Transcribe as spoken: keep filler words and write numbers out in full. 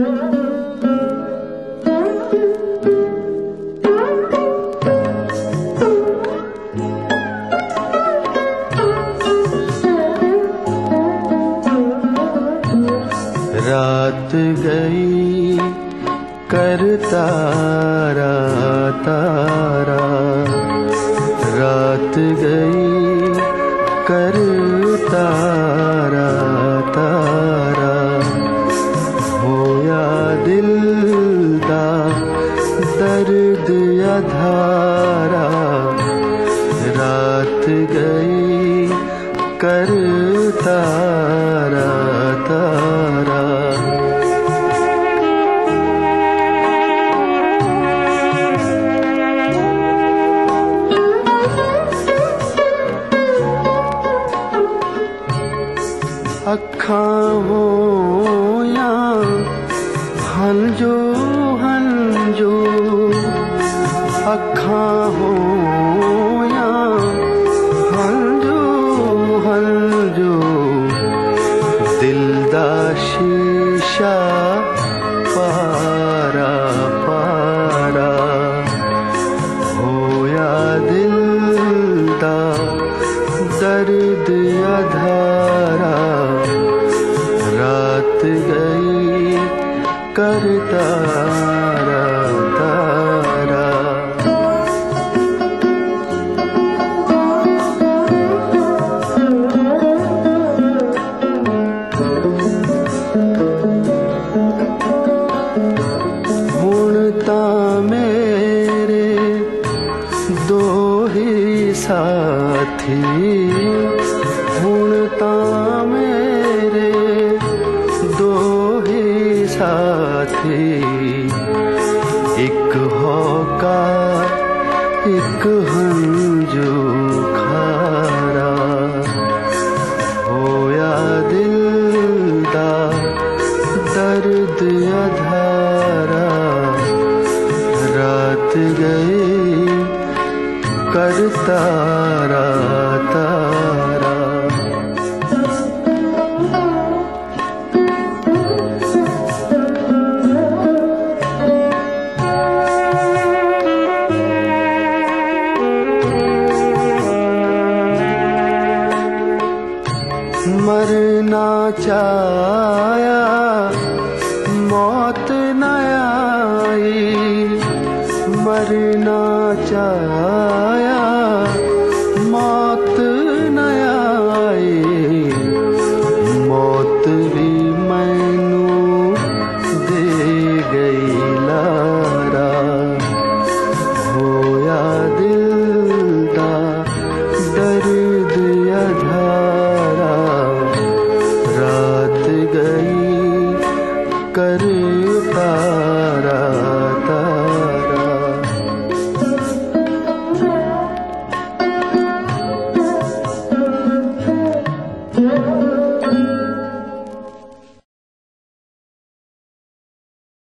रात गई कर तारा तारा, रात गई कर तारा तारा, होया दिल दा दर्द अधारा। रात गई कर तारा तारा। अखां होया हंजो हंजो, अखां होया हंजो हंजो, दिल दा शीशा पारा पारा, होया दिल दा दर्द अधारा। रात गई कर तारा तारा। हुण तां मेरे दो ही साथी, हुण तां मेरे दो ही साथी, एक होका एक हंजू खारा। होया दिल दा दर्द अधारा। रात गई कर तारा तारा। मरना चाया मौत न आई, मरना चाया मौत न आई, मौत भी मैनू दे गई लारा। होया दिल दा दर्द अधारा। रात गई कर तारा।